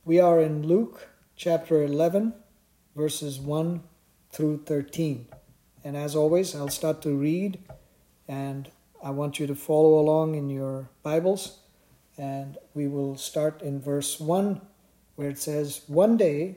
We are in Luke chapter 11, verses 1 through 13. And as always, I'll start to read, and I want you to follow along in your Bibles. And we will start in verse 1, where it says, "One day,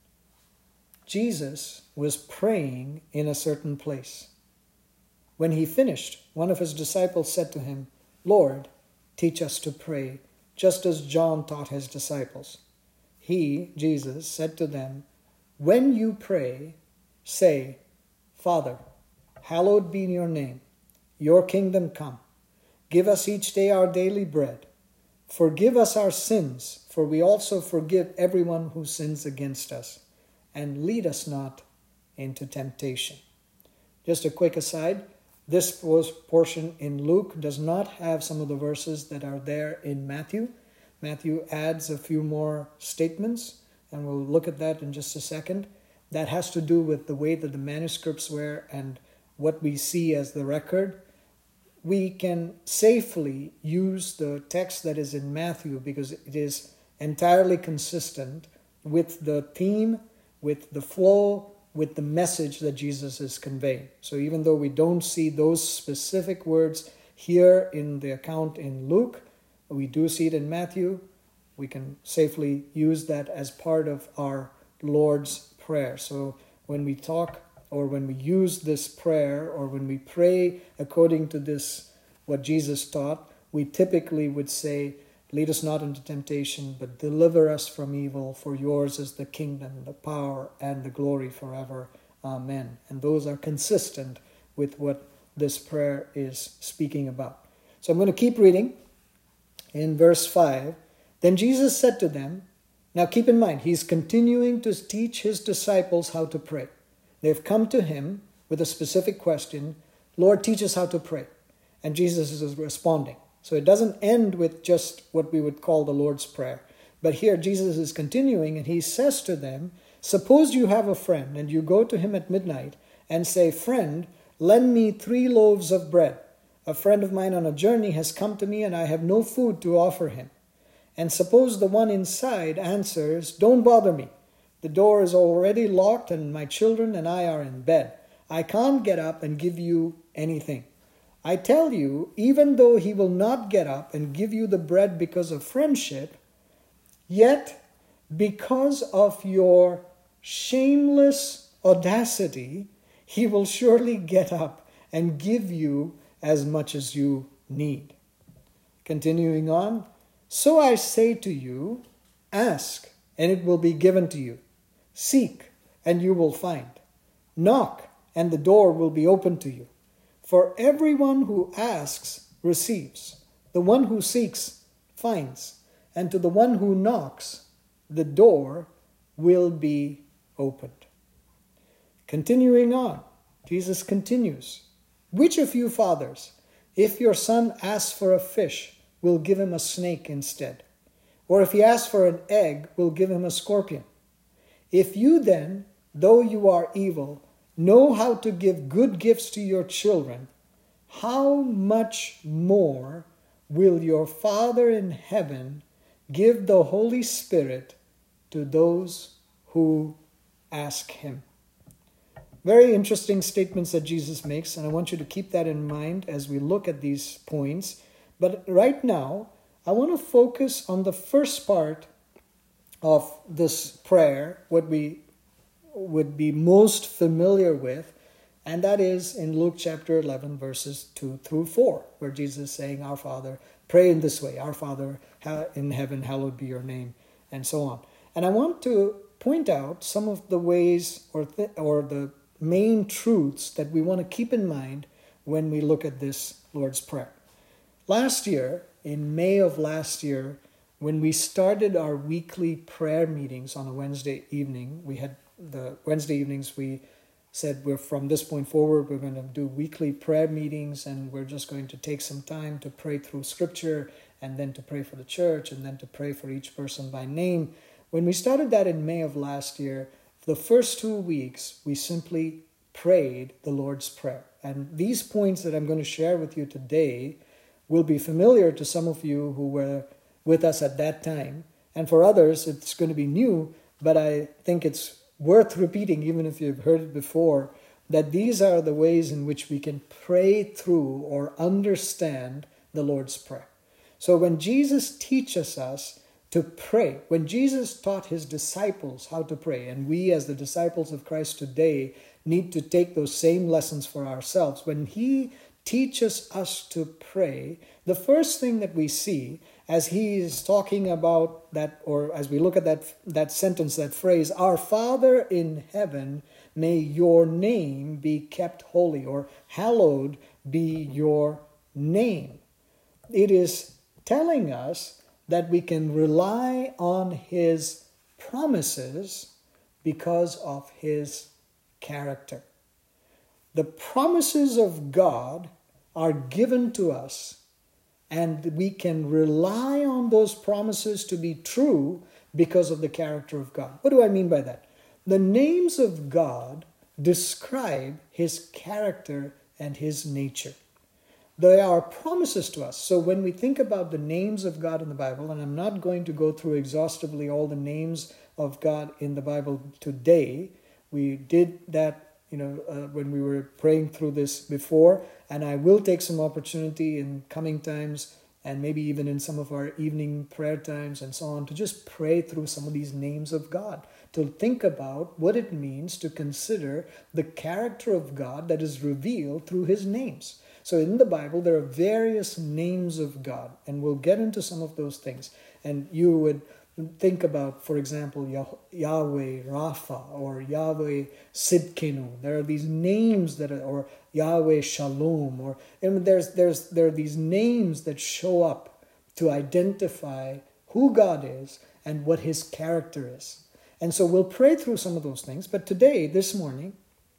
Jesus was praying in a certain place. When he finished, one of his disciples said to him, 'Lord, teach us to pray, just as John taught his disciples.' He, Jesus, said to them, 'When you pray, say, Father, hallowed be your name. Your kingdom come. Give us each day our daily bread. Forgive us our sins, for we also forgive everyone who sins against us. And lead us not into temptation.'" Just a quick aside, this portion in Luke does not have some of the verses that are there in Matthew. Matthew adds a few more statements, and we'll look at that in just a second. That has to do with the way that the manuscripts were and what we see as the record. We can safely use the text that is in Matthew because it is entirely consistent with the theme, with the flow, with the message that Jesus is conveying. So even though we don't see those specific words here in the account in Luke, we do see it in Matthew. We can safely use that as part of our Lord's Prayer. So when we talk or when we use this prayer or when we pray according to this, what Jesus taught, we typically would say, "Lead us not into temptation, but deliver us from evil, for yours is the kingdom, the power, and the glory forever. Amen." And those are consistent with what this prayer is speaking about. So I'm going to keep reading. In verse 5, "Then Jesus said to them," now keep in mind, he's continuing to teach his disciples how to pray. They've come to him with a specific question, "Lord, teach us how to pray." And Jesus is responding. So it doesn't end with just what we would call the Lord's Prayer. But here Jesus is continuing and he says to them, "Suppose you have a friend and you go to him at midnight and say, 'Friend, lend me 3 loaves of bread. A friend of mine on a journey has come to me and I have no food to offer him.' And suppose the one inside answers, 'Don't bother me. The door is already locked and my children and I are in bed. I can't get up and give you anything.' I tell you, even though he will not get up and give you the bread because of friendship, yet because of your shameless audacity, he will surely get up and give you as much as you need." Continuing on, "So I say to you, ask, and it will be given to you. Seek, and you will find. Knock, and the door will be opened to you. For everyone who asks receives. The one who seeks finds. And to the one who knocks, the door will be opened." Continuing on, Jesus continues, "Which of you fathers, if your son asks for a fish, will give him a snake instead? Or if he asks for an egg, will give him a scorpion? If you then, though you are evil, know how to give good gifts to your children, how much more will your Father in heaven give the Holy Spirit to those who ask him?" Very interesting statements that Jesus makes, and I want you to keep that in mind as we look at these points. But right now, I want to focus on the first part of this prayer, what we would be most familiar with, and that is in Luke chapter 11, verses 2 through 4, where Jesus is saying, "Our Father, pray in this way, Our Father in heaven, hallowed be your name," and so on. And I want to point out some of the ways or the main truths that we want to keep in mind when we look at this Lord's Prayer. Last year, in May of last year, when we started our weekly prayer meetings on a Wednesday evening, we had the Wednesday evenings, we said we're from this point forward, we're going to do weekly prayer meetings and we're just going to take some time to pray through Scripture and then to pray for the church and then to pray for each person by name. When we started that in May of last year, the first 2 weeks, we simply prayed the Lord's Prayer. And these points that I'm going to share with you today will be familiar to some of you who were with us at that time. And for others, it's going to be new, but I think it's worth repeating, even if you've heard it before, that these are the ways in which we can pray through or understand the Lord's Prayer. So when Jesus teaches us to pray, when Jesus taught his disciples how to pray, and we as the disciples of Christ today need to take those same lessons for ourselves. When he teaches us to pray, the first thing that we see as he is talking about that, or as we look at that sentence, that phrase, "Our Father in heaven, may your name be kept holy," or "hallowed be your name." It is telling us that we can rely on his promises because of his character. The promises of God are given to us, and we can rely on those promises to be true because of the character of God. What do I mean by that? The names of God describe his character and his nature. They are promises to us. So when we think about the names of God in the Bible, and I'm not going to go through exhaustively all the names of God in the Bible today. We did that when we were praying through this before, and I will take some opportunity in coming times and maybe even in some of our evening prayer times and so on to just pray through some of these names of God, to think about what it means to consider the character of God that is revealed through his names. So in the Bible, there are various names of God, and we'll get into some of those things. And you would think about, for example, Yahweh Rapha or Yahweh Sidkenu. There are these names that are, or Yahweh Shalom, or there are these names that show up to identify who God is and what his character is. And so we'll pray through some of those things. But today, this morning,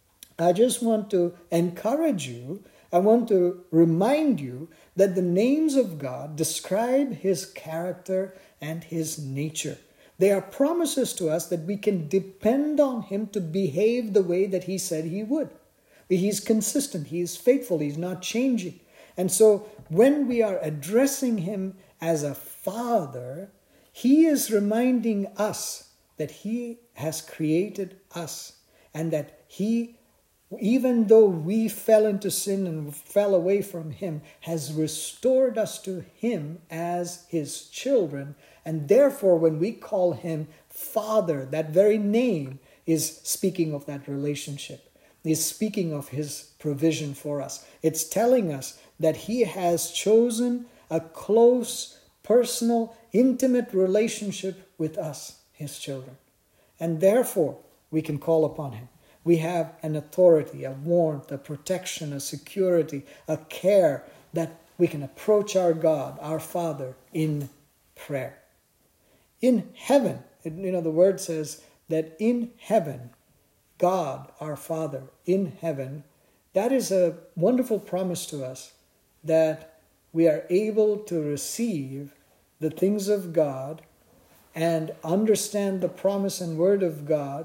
I just want to encourage you. I want to remind you that the names of God describe his character and his nature. They are promises to us that we can depend on him to behave the way that he said he would. He's consistent, he is faithful, he's not changing. And so when we are addressing him as a father, he is reminding us that he has created us, and that he, even though we fell into sin and fell away from him, has restored us to him as his children. And therefore, when we call him Father, that very name is speaking of that relationship, is speaking of his provision for us. It's telling us that he has chosen a close, personal, intimate relationship with us, his children. And therefore, we can call upon him. We have an authority, a warmth, a protection, a security, a care that we can approach our God, our Father, in prayer. In heaven, the word says that in heaven, God, our Father, in heaven, that is a wonderful promise to us that we are able to receive the things of God and understand the promise and word of God.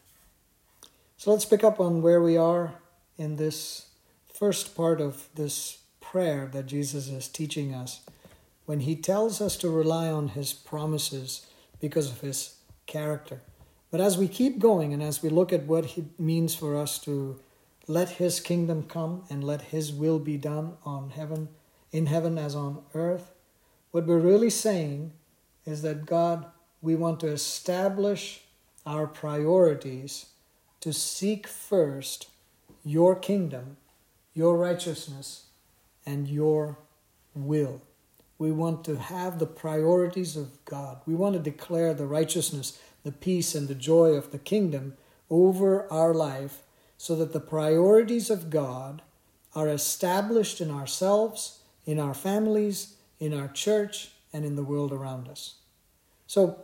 So let's pick up on where we are in this first part of this prayer that Jesus is teaching us, when he tells us to rely on his promises because of his character. But as we keep going and as we look at what it means for us to let his kingdom come and let his will be done in heaven as on earth, what we're really saying is that God, we want to establish our priorities to seek first your kingdom, your righteousness, and your will. We want to have the priorities of God. We want to declare the righteousness, the peace, and the joy of the kingdom over our life, so that the priorities of God are established in ourselves, in our families, in our church, and in the world around us. So,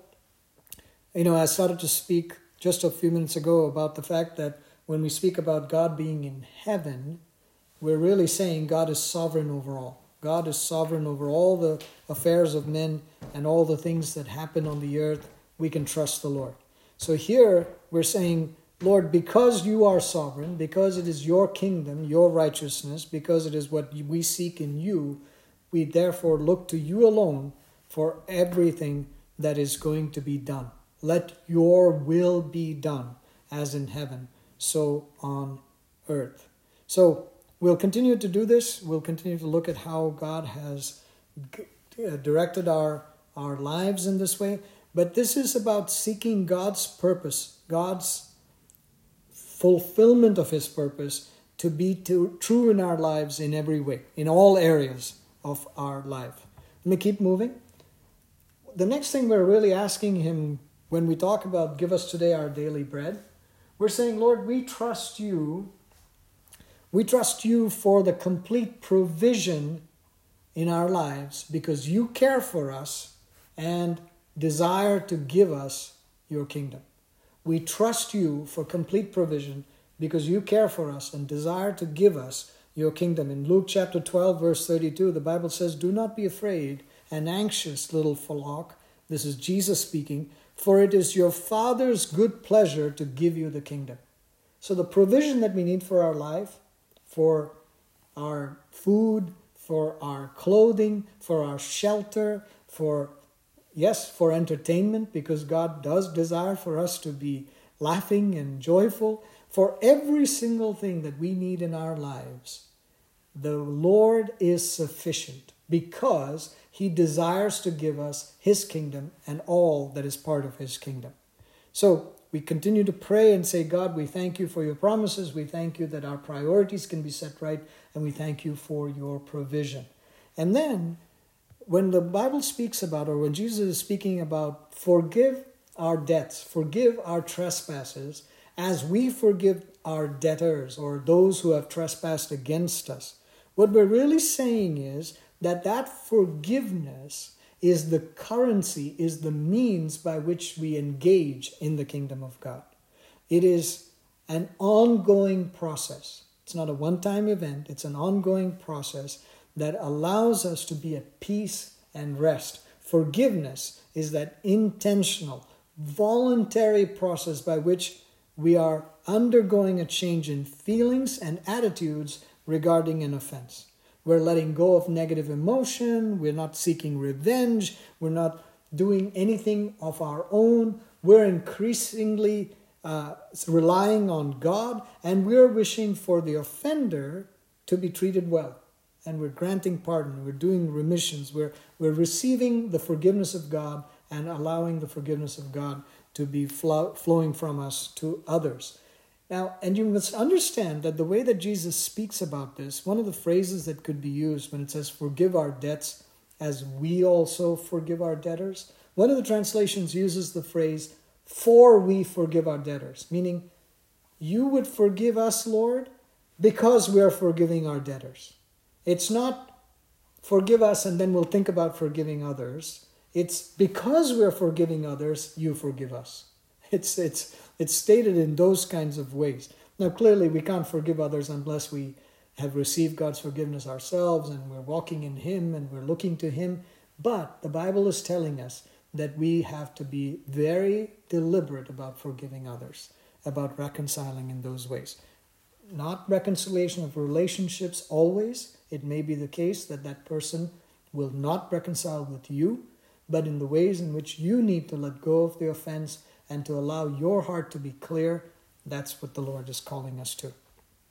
I started to speak just a few minutes ago about the fact that when we speak about God being in heaven, we're really saying God is sovereign over all. God is sovereign over all the affairs of men and all the things that happen on the earth. We can trust the Lord. So here we're saying, Lord, because you are sovereign, because it is your kingdom, your righteousness, because it is what we seek in you, we therefore look to you alone for everything that is going to be done. Let your will be done, as in heaven, so on earth. So we'll continue to do this. We'll continue to look at how God has directed our lives in this way. But this is about seeking God's purpose, God's fulfillment of His purpose to be true in our lives in every way, in all areas of our life. Let me keep moving. The next thing we're really asking Him when we talk about give us today our daily bread, we're saying, Lord, we trust you. We trust you for the complete provision in our lives because you care for us and desire to give us your kingdom. We trust you for complete provision because you care for us and desire to give us your kingdom. In Luke chapter 12, verse 32, the Bible says, do not be afraid and anxious, little flock. This is Jesus speaking. For it is your Father's good pleasure to give you the kingdom. So the provision that we need for our life, for our food, for our clothing, for our shelter, for entertainment, because God does desire for us to be laughing and joyful. For every single thing that we need in our lives, the Lord is sufficient because He desires to give us His kingdom and all that is part of His kingdom. So we continue to pray and say, God, we thank you for your promises. We thank you that our priorities can be set right. And we thank you for your provision. And then when the Bible speaks about, or when Jesus is speaking about, forgive our debts, forgive our trespasses, as we forgive our debtors or those who have trespassed against us. What we're really saying is that forgiveness is the currency, is the means by which we engage in the kingdom of God. It is an ongoing process. It's not a one-time event. It's an ongoing process that allows us to be at peace and rest. Forgiveness is that intentional, voluntary process by which we are undergoing a change in feelings and attitudes regarding an offense. We're letting go of negative emotion. We're not seeking revenge. We're not doing anything of our own. We're increasingly relying on God, and we're wishing for the offender to be treated well. And we're granting pardon. We're doing remissions. We're receiving the forgiveness of God and allowing the forgiveness of God to be flowing from us to others. Now, and you must understand that the way that Jesus speaks about this, one of the phrases that could be used when it says forgive our debts as we also forgive our debtors, one of the translations uses the phrase for we forgive our debtors, meaning you would forgive us, Lord, because we are forgiving our debtors. It's not forgive us and then we'll think about forgiving others. It's because we're forgiving others, you forgive us. It's stated in those kinds of ways. Now, clearly, we can't forgive others unless we have received God's forgiveness ourselves and we're walking in Him and we're looking to Him. But the Bible is telling us that we have to be very deliberate about forgiving others, about reconciling in those ways. Not reconciliation of relationships always. It may be the case that that person will not reconcile with you, but in the ways in which you need to let go of the offense and to allow your heart to be clear, that's what the Lord is calling us to.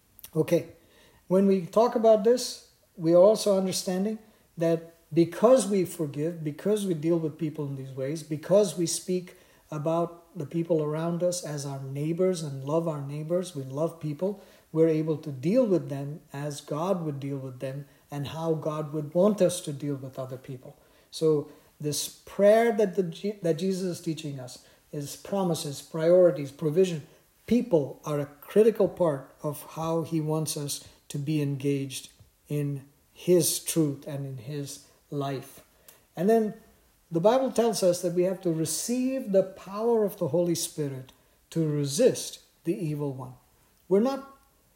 Okay, when we talk about this, we are also understanding that because we forgive, because we deal with people in these ways, because we speak about the people around us as our neighbors and love our neighbors, we love people, we're able to deal with them as God would deal with them and how God would want us to deal with other people. So this prayer that Jesus is teaching us is promises, priorities, provision. People are a critical part of how He wants us to be engaged in His truth and in His life. And then the Bible tells us that we have to receive the power of the Holy Spirit to resist the evil one. We're not,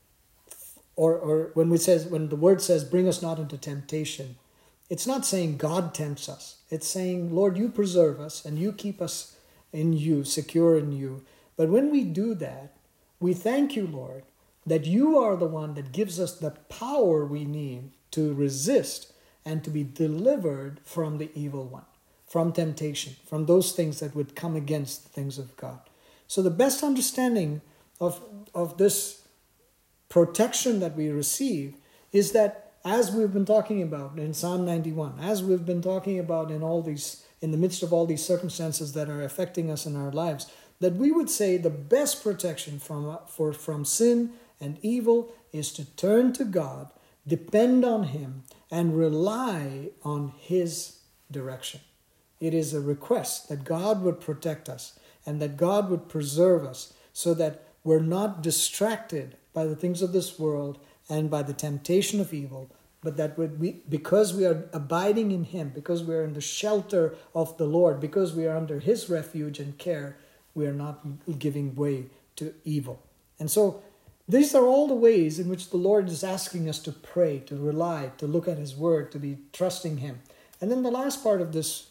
or when the word says, bring us not into temptation, it's not saying God tempts us. It's saying, Lord, you preserve us and you keep us in you, secure in you. But when we do that, we thank you, Lord, that you are the one that gives us the power we need to resist and to be delivered from the evil one. from temptation, from those things that would come against the things of God. So the best understanding of this protection that we receive is that, as we've been talking about in Psalm 91, as we've been talking about in the midst of all these circumstances that are affecting us in our lives, that we would say the best protection from sin and evil is to turn to God, depend on Him, and rely on His direction. It is a request that God would protect us and that God would preserve us so that we're not distracted by the things of this world and by the temptation of evil, but that because we are abiding in Him, because we are in the shelter of the Lord, because we are under His refuge and care, we are not giving way to evil. And so these are all the ways in which the Lord is asking us to pray, to rely, to look at His Word, to be trusting Him. And then the last part of this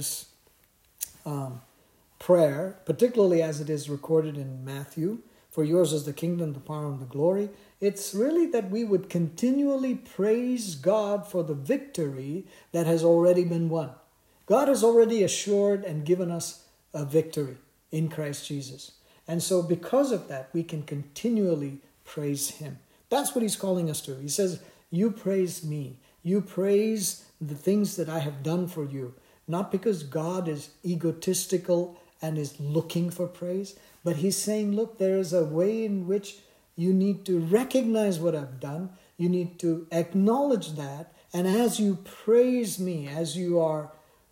prayer, particularly as it is recorded in Matthew, for yours is the kingdom, the power, and the glory, it's really that we would continually praise God for the victory that has already been won. God has already assured and given us a victory in Christ Jesus. And so because of that, we can continually praise Him. That's what He's calling us to. He says, you praise me. You praise the things that I have done for you. Not because God is egotistical and is looking for praise, but He's saying, look, there is a way in which you need to recognize what I've done. You need to acknowledge that. And as you praise me, as you are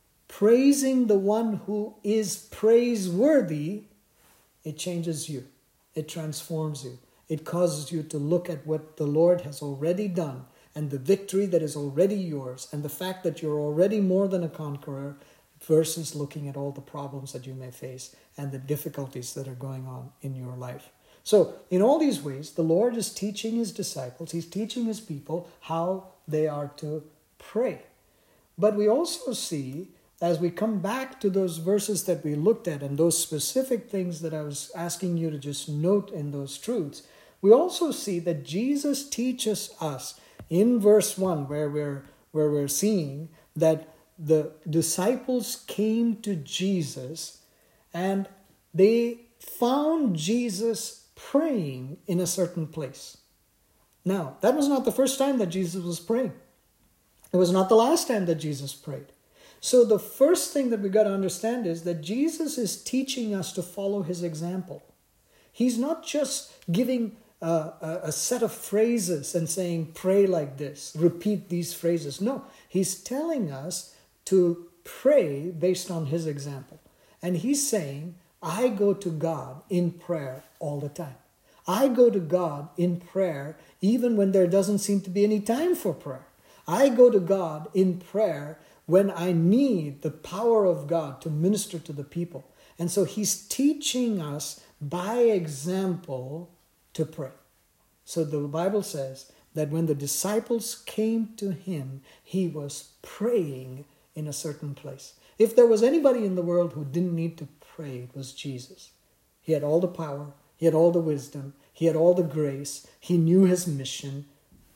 praising the one who is praiseworthy, it changes you. It transforms you. It causes you to look at what the Lord has already done and the victory that is already yours and the fact that you're already more than a conqueror versus looking at all the problems that you may face and the difficulties that are going on in your life. So in all these ways, the Lord is teaching His disciples, He's teaching His people how they are to pray. But we also see, as we come back to those verses that we looked at and those specific things that I was asking you to just note in those truths, we also see that Jesus teaches us in verse 1 where we're seeing that the disciples came to Jesus and they found Jesus praying in a certain place. Now, that was not the first time that Jesus was praying. It was not the last time that Jesus prayed. So the first thing that we got to understand is that Jesus is teaching us to follow His example. He's not just giving a set of phrases and saying, pray like this, repeat these phrases. No, He's telling us to pray based on His example. And He's saying, I go to God in prayer all the time. I go to God in prayer even when there doesn't seem to be any time for prayer. I go to God in prayer when I need the power of God to minister to the people. And so He's teaching us by example to pray. So the Bible says that when the disciples came to Him, He was praying in a certain place. If there was anybody in the world who didn't need to pray, it was Jesus. He had all the power. He had all the wisdom. He had all the grace. He knew His mission.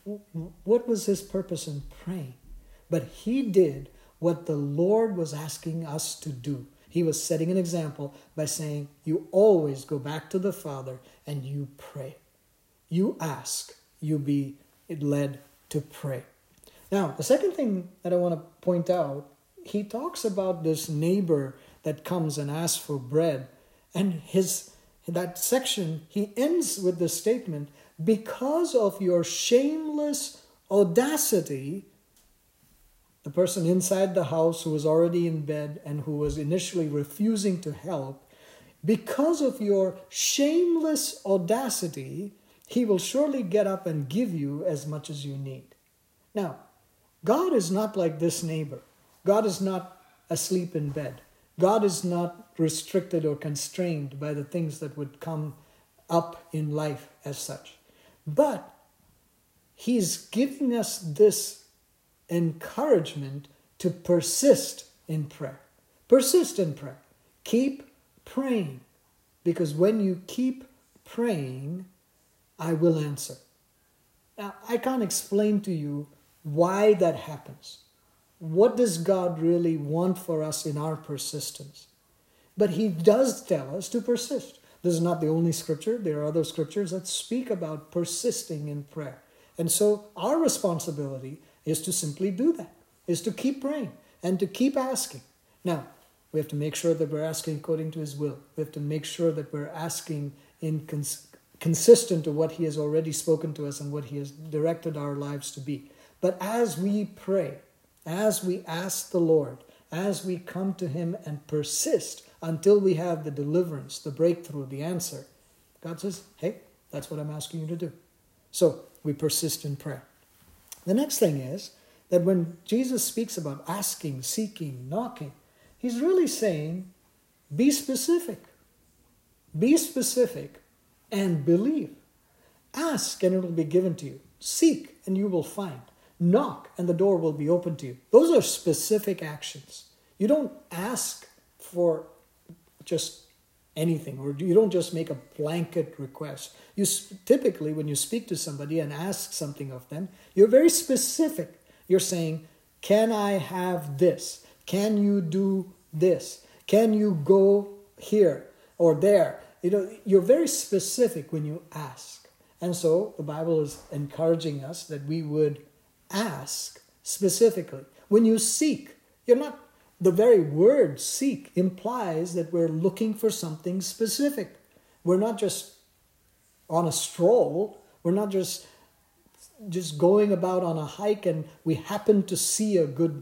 What was His purpose in praying? But He did what the Lord was asking us to do. He was setting an example by saying, you always go back to the Father and you pray. You ask. You be led to pray. Now, the second thing that I want to point out, He talks about this neighbor that comes and asks for bread. And that section, He ends with the statement, because of your shameless audacity, the person inside the house who was already in bed and who was initially refusing to help, because of your shameless audacity, He will surely get up and give you as much as you need. Now, God is not like this neighbor. God is not asleep in bed. God is not restricted or constrained by the things that would come up in life as such. But He's giving us this encouragement to persist in prayer. Persist in prayer. Keep praying. Because when you keep praying, I will answer. Now, I can't explain to you why that happens. what does God really want for us in our persistence? But he does tell us to persist. This is not the only scripture. There are other scriptures that speak about persisting in prayer. And so our responsibility is to simply do that, is to keep praying and to keep asking. Now, we have to make sure that we're asking according to his will. We have to make sure that we're asking consistent to what he has already spoken to us and what he has directed our lives to be. But as we pray, as we ask the Lord, as we come to him and persist until we have the deliverance, the breakthrough, the answer, God says, hey, that's what I'm asking you to do. So we persist in prayer. The next thing is that when Jesus speaks about asking, seeking, knocking, he's really saying, be specific. Be specific and believe. Ask and it will be given to you. Seek and you will find. Knock and the door will be open to you. Those are specific actions. You don't ask for just anything, or you don't just make a blanket request. You typically, when you speak to somebody and ask something of them, you're very specific. You're saying, can I have this? Can you do this? Can you go here or there? You're very specific when you ask. And so the Bible is encouraging us that we would ask specifically. When you seek, the very word seek implies that we're looking for something specific. We're not just on a stroll. We're not just going about on a hike and we happen to see a good,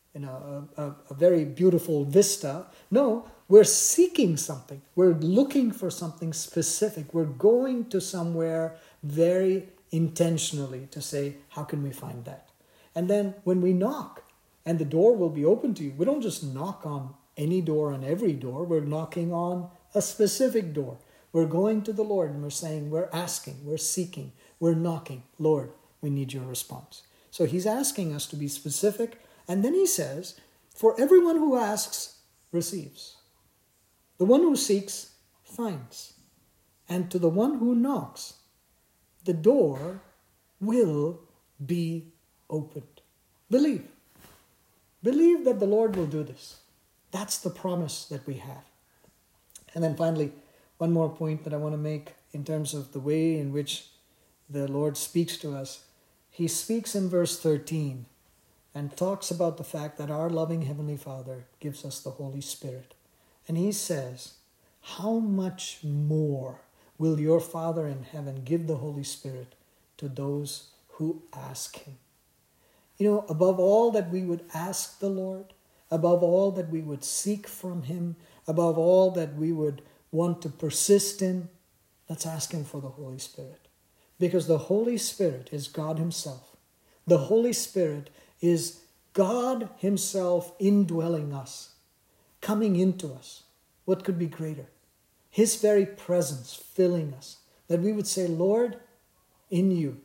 a very beautiful vista. No, we're seeking something. We're looking for something specific. We're going to somewhere very intentionally to say, how can we find that? And then when we knock, and the door will be open to you, we don't just knock on any door and every door. We're knocking on a specific door. We're going to the Lord and we're saying, we're asking, we're seeking, we're knocking. Lord, we need your response. So he's asking us to be specific. And then he says, for everyone who asks, receives. The one who seeks, finds. And to the one who knocks, the door will be opened. Believe. Believe that the Lord will do this. That's the promise that we have. And then finally, one more point that I want to make in terms of the way in which the Lord speaks to us. He speaks in verse 13 and talks about the fact that our loving Heavenly Father gives us the Holy Spirit. And he says, how much more will your Father in heaven give the Holy Spirit to those who ask him? Above all that we would ask the Lord, above all that we would seek from him, above all that we would want to persist in, let's ask him for the Holy Spirit. Because the Holy Spirit is God himself. The Holy Spirit is God himself indwelling us, coming into us. What could be greater? His very presence filling us. That we would say, Lord, in you,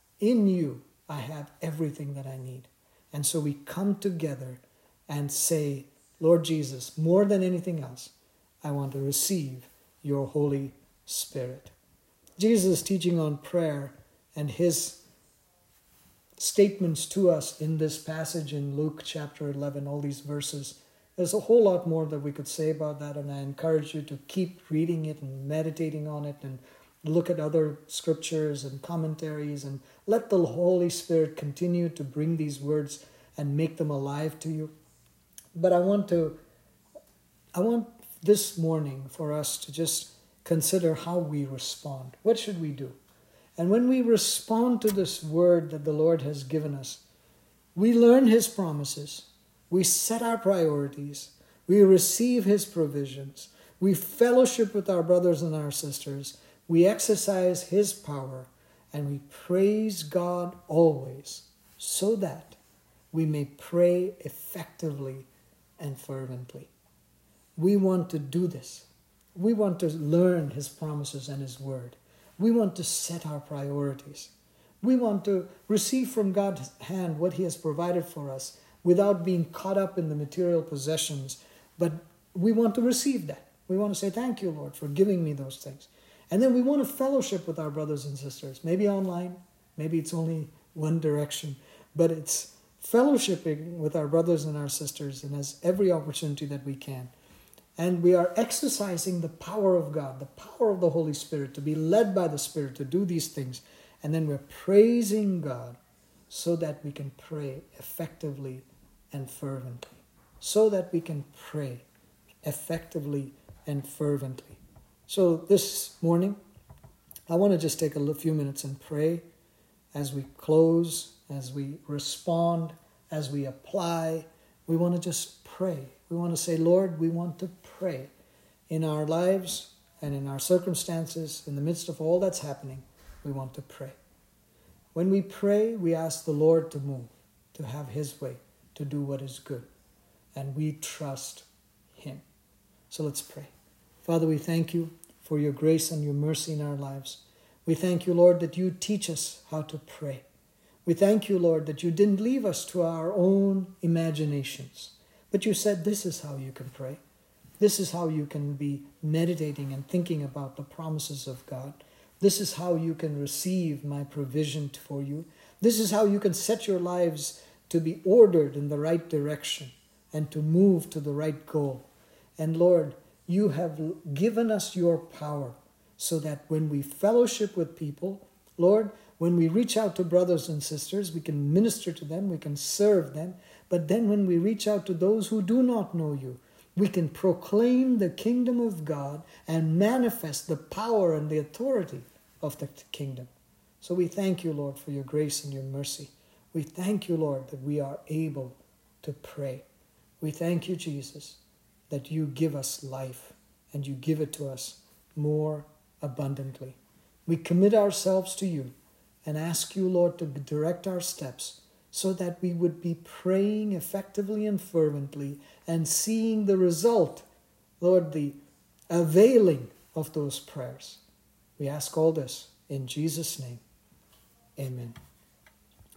I have everything that I need. And so we come together and say, Lord Jesus, more than anything else, I want to receive your Holy Spirit. Jesus' teaching on prayer and his statements to us in this passage in Luke chapter 11, all these verses, there's a whole lot more that we could say about that, and I encourage you to keep reading it and meditating on it and look at other scriptures and commentaries and let the Holy Spirit continue to bring these words and make them alive to you. But I want this morning for us to just consider how we respond. What should we do? And when we respond to this word that the Lord has given us, we learn his promises, we set our priorities, we receive his provisions, we fellowship with our brothers and our sisters, we exercise his power, and we praise God always so that we may pray effectively and fervently. We want to do this. We want to learn his promises and his word. We want to set our priorities. We want to receive from God's hand what he has provided for us without being caught up in the material possessions. But we want to receive that. We want to say, thank you, Lord, for giving me those things. And then we want to fellowship with our brothers and sisters, maybe online, maybe it's only one direction, but it's fellowshipping with our brothers and our sisters and has every opportunity that we can. And we are exercising the power of God, the power of the Holy Spirit, to be led by the Spirit to do these things. And then we're praising God so that we can pray effectively and fervently. So that we can pray effectively and fervently. So this morning, I want to just take a few minutes and pray as we close, as we respond, as we apply. We want to just pray. We want to say, Lord, we want to pray in our lives and in our circumstances, in the midst of all that's happening. We want to pray. When we pray, we ask the Lord to move, to have His way, to do what is good. And we trust Him. So let's pray. Father, we thank you for your grace and your mercy in our lives. We thank you, Lord, that you teach us how to pray. We thank you, Lord, that you didn't leave us to our own imaginations, but you said this is how you can pray. This is how you can be meditating and thinking about the promises of God. This is how you can receive my provision for you. This is how you can set your lives to be ordered in the right direction and to move to the right goal. And Lord, you have given us your power so that when we fellowship with people, Lord, when we reach out to brothers and sisters, we can minister to them, we can serve them. But then when we reach out to those who do not know you, we can proclaim the kingdom of God and manifest the power and the authority of the kingdom. So we thank you, Lord, for your grace and your mercy. We thank you, Lord, that we are able to pray. We thank you, Jesus, that you give us life and you give it to us more abundantly. We commit ourselves to you and ask you, Lord, to direct our steps so that we would be praying effectively and fervently and seeing the result, Lord, the availing of those prayers. We ask all this in Jesus' name. Amen.